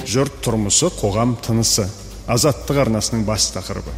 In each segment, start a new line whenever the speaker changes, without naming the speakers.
жұрт тұрмысы, қоғам тынысы. Азаттық арнасының бас тақырыбы.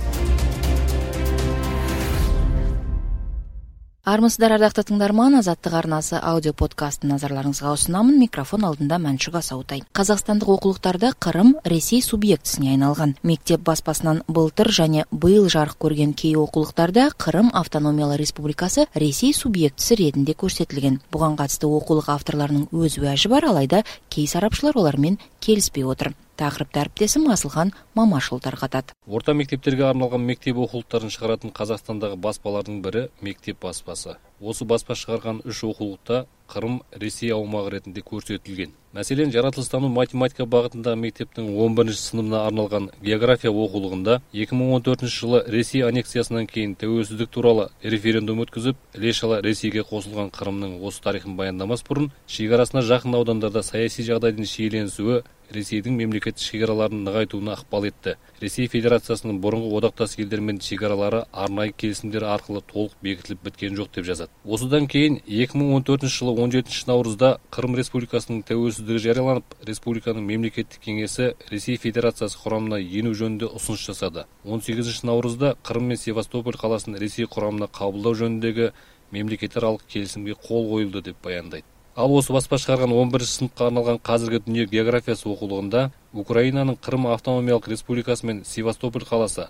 Армысыздар, ардақты тыңдарман, Азаттық арнасы аудио подкастын назарларыңызға ұсынамын. Микрофон алдында Мәншүк Асаутай. Қазақстандық оқулықтарда Қырым Ресей субъектісіне айналған. Мектеп баспасынан былтыр және биыл жарық көрген кей оқулықтарда Қырым автономиялы республикасы Ресей субъектісі ретінде көрсетілген. Бұған қатысты оқулық авторларының өз уәжі бар, алайда кей сарапшылар олармен келіспей отыр. Тақырыпты әріптесім Асылхан Мамашұлы тарқатады.
Орта мектептерге арналған мектеп оқулықтарын шығаратын Қазақстандағы баспалардың бірі мектеп баспасы. Осы баспа шығарған 3 оқулықта Қырым Ресей аумағы ретінде көрсетілген. Мәселен, жаратылыстану математика бағытындағы мектептің 11 сыныбына арналған география оқулығында 2014 жылы Ресей аннексиясынан кейін тәуелсіздік туралы референдум өткізіп, іле-шала Ресейге қосылған Қырымның осы тарихын баяндамас бұрын, шекарасына жақын аудандарда саяси жағдайдың шиеленісуі Ресейдің мемлекеттік шекараларын нығайтуына ықпал етті. Ресей Федерациясының бұрынғы одақтас елдермен шекаралары арнайы келісімдер арқылы толық бекітіліп біткен жоқ деп жазады. Осыдан кейін 2014 жылы 17 наурызда Қырым Республикасының тәуелсіздігі жарияланып, республиканың мемлекеттік кеңесі Ресей Федерациясы құрамына ену жөнінде ұсыныс жасады. 18 наурызда Қырым мен Севастополь қаласын Ресей құрамына қабылдау жөніндегі мемлекетаралық келісімге қол қойылды деп баяндайды. Ал осы баспа шығарған 11 сыныпқа арналған қазіргі дүние географиясы оқулығында Украинаның Қырым автономиялық республикасы мен Севастополь қаласы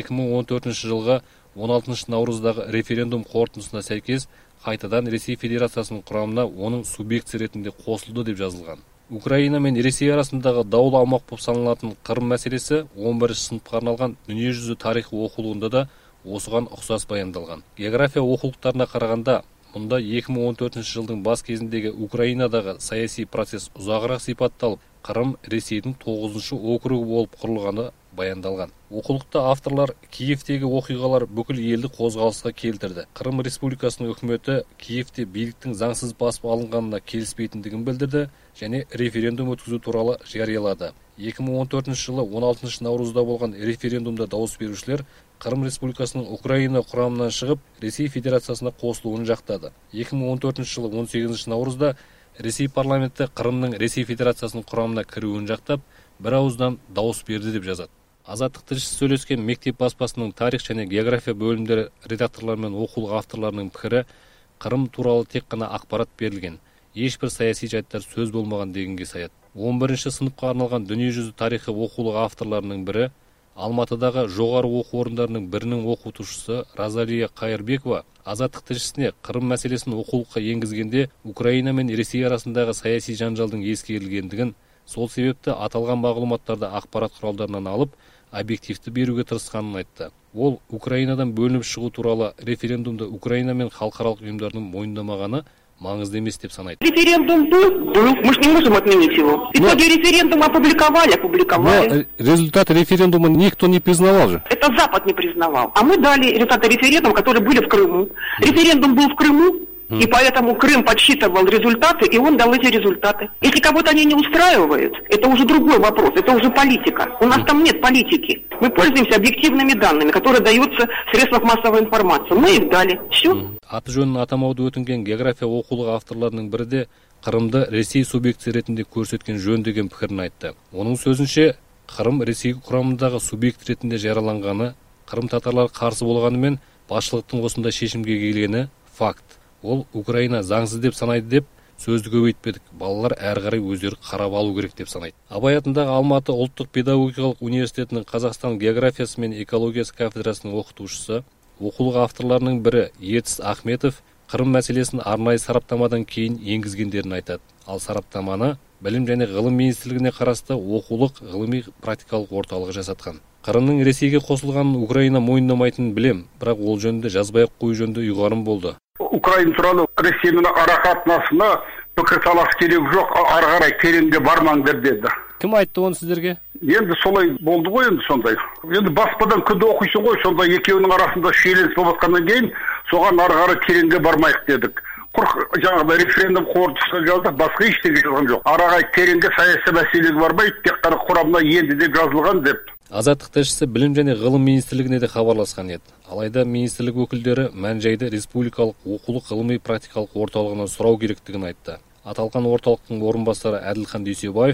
2014 жылғы 16 наурыздағы референдум қорытындысына сәйкес қайтадан Ресей Федерациясының құрамына оның субъектісі ретінде қосылды деп жазылған. Украина мен Ресей арасындағы даулы аумақ болып саналатын Қырым мәселесі 11 сыныпқа арналған дүниежүзі тарихы оқулығында да осыған ұқсас баяндалған. География оқулықтарына қарағанда, мұнда 2014 жылдың бас кезіндегі Украинадағы саяси процесс ұзағырақ сипатталып, Қырым Ресейдің 9-шы округі болып құрылғаны баяндалған. Оқулықта авторлар Киевтегі оқиғалар бүкіл елді қозғалысқа келтірді. Қырым Республикасының үкіметі Киевте биліктің заңсыз басып алынғанына келіспейтіндігін білдірді және референдум өткізу туралы жариялады. 2014 жылы 16 наурызда болған референдумда дауыс берушілер Қырым Республикасының Украина құрамынан шығып, Ресей Федерациясына қосылуын жақтады. 2014 жылы 18 наурызда Ресей парламенті Қырымның Ресей Федерациясының құрамына кіруін жақтап, бір ауыздан дауыс берді деп жазады. Азаттық тілшісі сөйлескен мектеп баспасының тарих және география бөлімдері редакторлар мен оқулық авторларының пікірі Қырым туралы тек қана ақпарат берілген, ешбір саяси жайттар сөз болмаған дегенге саяды. 11 сыныпқа арналған дүниежүзі тарихы оқулық авторларының бірі Алматыдағы жоғары оқу орындарының бірінің оқытушысы Розалия Қайырбекова Азаттық тілшісіне Қырым мәселесін оқулыққа енгізгенде Украина мен Ресей арасындағы саяси жанжалдың ескерілгендігін, сол себепті аталған мағлұматтарды ақпарат құралдарынан алып, объективті беруге тырысқанын айтты. Ол Украинадан бөлініп шығу туралы референдумды Украина мен халықаралық ұйымдардың мойындамағаны маңызды емес деп санайды.
Референдум был, мы же не можем отменить его. Итоги референдума опубликовали.
Но результаты референдума никто не признавал же.
Это Запад не признавал. А мы дали результаты референдума, которые были в Крыму. Референдум был в Крыму, и поэтому Крым подсчитывал результаты, и он дал эти результаты. Если кого-то они не устраивают, это уже другой вопрос, это уже политика. У нас там нет политики. Мы пользуемся объективными данными, которые даются в средствах массовой информации. Мы их дали. Все.
Аты жөнін атамауды өтінген география оқулығы авторларының бірі де Қырымды Ресей субъектісі ретінде көрсеткен жөн деген пікірін айтты. Оның сөзінше, Қырым Ресей құрамындағы субъект ретінде жарияланғаны, Қырым татарлар қарсы болғанымен, басшылықтың осында шешімге келгені факт. Ол Украина заңсыз деп санайды деп сөзді көбейтпедік. Балалар әрі қарай өздері қарап алу керек деп санайды. Абай атындағы Алматы ұлттық педагогикалық университетінің Қазақстан географиясы мен экологиясы кафедрасының оқытушысы, оқулық авторларының бірі Ертіс Ахметов Қырым мәселесін арнайы сараптамадан кейін енгізгендерін айтады. Ал сараптаманы Білім және ғылым министрлігіне қарасты оқулық ғылыми практикалық орталығы жасатқан. Қырымның Ресейге қосылғанын Украина мойындамайтынын білем, бірақ ол жөнінде жазбай қою жөнінде ұйғарым болды.
Украина туралы Ресеймен ара қатынасына пікірталас керек жоқ, ары қарай тереңге бармаңдар деді.
Кім айтты оны сіздерге?
Енді солай болды ғой, енді сондай. Енді баспадан күнде оқисың ғой, сонда екеуінің арасында шиеленіс болып жатқаннан кейін соған ары қарай тереңге бармайық дедік. Құр жаңағыдай референдум қорытындысына жаздық, басқа ештеңе жазған жоқ. Ары қарай тереңге саяси мәселеге бармай, тек қана құрамына енді деп жазылған деп.
Азаттық тілшісі Білім және ғылым министрлігіне де хабарласқан еді. Алайда министрлік өкілдері мән-жайды республикалық оқулық ғылыми практикалық орталығынан сұрау керектігін айтты. Аталған орталықтың орынбасары Әділхан Дүйсебаев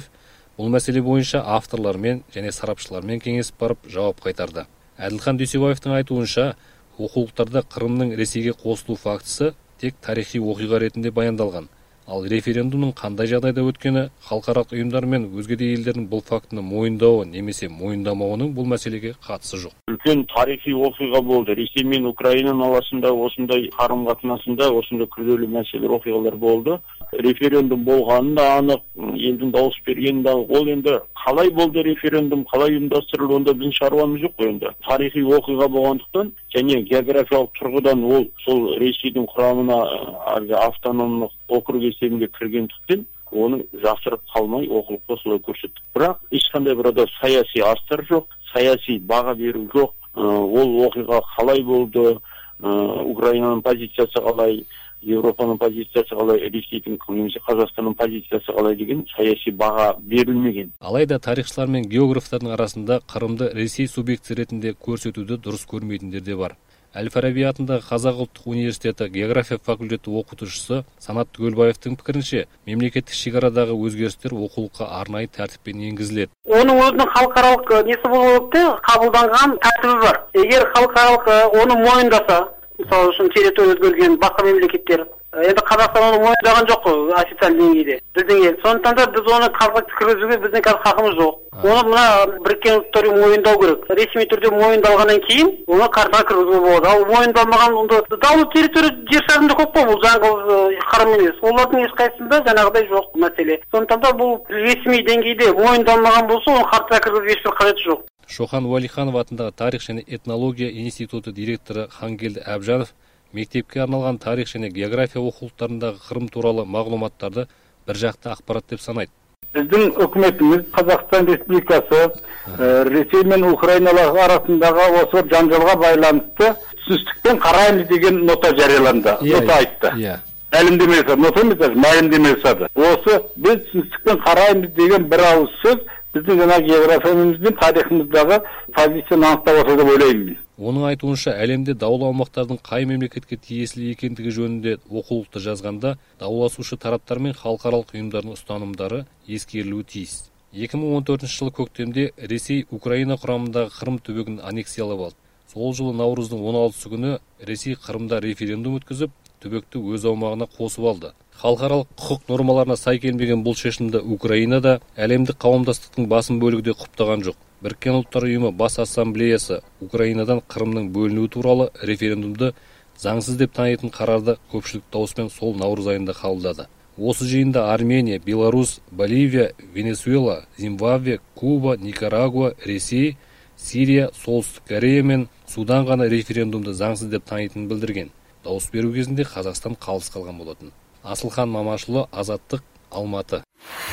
Бұл мәселе бойынша авторлармен және сарапшылармен кеңесіп барып жауап қайтарды. Әділхан Дүйсебаевтың айтуынша, оқулықтарда Қырымның Ресейге қосылу фактісі тек тарихи оқиға ретінде баяндалған. Ал референдумның қандай жағдайда өткені, халықаралық ұйымдар мен өзге де елдердің бұл фактіні мойындауы немесе мойындамауының бұл мәселеге қатысы жоқ.
Үлкен тарихи оқиға болды. Ресей мен Украинаның арасында осындай қарым-қатынасында осындай күрделі мәселелер, оқиғалар болды. Референдум болғаны да анық, елдің дауыс бергені де, ол енді қалай болды референдум, қалай ұйымдастырылды, онда біздің шаруамыз жоқ қой енді. Тарихи оқиға болғандықтан және географиялық тұрғыдан ол сол Ресейдің құрамына автономдық округ есебінде кіргендіктен оны жасырып қалмай оқулықта солай көрсеттік. Бірақ ешқандай бір саяси астар жоқ, саяси баға беру жоқ. Ол оқиға қалай болды, Украинаның позициясы қалай, Европаның позициясы қалай, Ресейдің немесе Қазақстанның позициясы қалай деген саяси баға берілмеген.
Алайда тарихшылар мен географтардың арасында Қырымды Ресей субъекті ретінде көрсетуді дұрыс көрмейтіндер де бар. Әл-Фараби атындағы Қазақ ұлттық университеті география факультеті оқытушысы Санат Түгелбаевтың пікірінше, мемлекеттік шекарадағы өзгерістер оқулыққа арнайы тәртіппен енгізіледі.
Оның өзінің халықаралық несі болып қабылданған тәртібі бар. Егер халықаралық оны мойындаса, мысалы үшін территория өзгерген басқа мемлекеттер, енді Қазақстан оны мойындаған жоқ қой официальды деңгейде. Біздің ел. Сондықтан да біз оны кіргізуге біздің қазір хақымыз жоқ. Оны мына Біріккен ұлттар ұйымы мойындау керек. Ресми түрде мойындалғаннан кейін оны картаға кіргізуге болады. Ал мойындалмаған онда даулы территория жер шарында көп қой, бұл жаңағы Қырым емес. Олардың ешқайсысында жаңағыдай жоқ мәселе. Сондықтан да бұл ресми деңгейде мойындалмаған болса, оны картаға кіргізу ешбір қажеті жоқ.
Шоқан Уәлиханов атындағы тарих және этнология институты директоры Хангелді Әбжанов мектепке арналған тарих және география оқулықтарындағы Қырым туралы мағлұматтарды бір жақты ақпарат деп санайды.
Біздің үкіметіміз Қазақстан Республикасы Ресей мен Украина арасындағы осы жанжалға байланысты түсіністікпен қараймыз деген нота жарияланды. Нота айтты. Мәлімдеме жасады. Нота емес, мәлімдеме жасады. Осы біз түсіністікпен қараймыз деген бір ауыз сөз біздің жаңа географиямыз бен тарихымыздағы позицияны анықтап отыр деп ойлаймын.
Оның айтуынша, әлемде даулы аумақтардың қай мемлекетке тиесілі екендігі жөнінде оқулықты жазғанда, дауласушы тараптар мен халықаралық ұйымдардың ұстанымдары ескерілуі тиіс. 2014 жылы көктемде Ресей Украина құрамындағы Қырым түбегін аннексиялап алды. Сол жылы наурыздың 16 күні Ресей Қырымда референдум өткізіп, түбекті өз аумағына қосып алды. Халықаралық құқық нормаларына сай келмеген бұл шешімді Украинада әлемдік қауымдастықтың басым бөлігі де құптаған жоқ. Біріккен ұлттар ұйымы бас ассамблеясы Украинадан Қырымның бөлінуі туралы референдумды заңсыз деп танитын қарарды көпшілік дауыспен сол наурыз айында қабылдады. Осы жиында Армения, Беларусь, Боливия, Венесуэла, Зимбабве, Куба, Никарагуа, Ресей, Сирия, Солтүстік Корея мен Судан ғана референдумды заңсыз деп танитынын білдірген. Дауыс беру кезінде Қазақстан қалыс қалған болатын. Асылхан Мамашұлы, Азаттық, Алматы.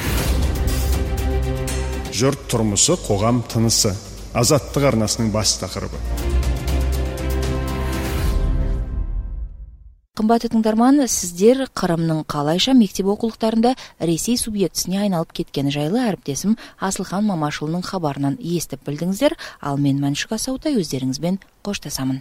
Жұрт тұрмысы, қоғам тынысы. Азаттық арнасының бас тақырыбы.
Қымбатты тыңдарман, сіздер Қырымның қалайша мектеп оқулықтарында Ресей субъектісіне айналып кеткені жайлы әріптесім Асылхан Мамашұлының хабарынан естіп білдіңіздер, ал мен Мәншүк Асаутай өздеріңізбен қоштасамын.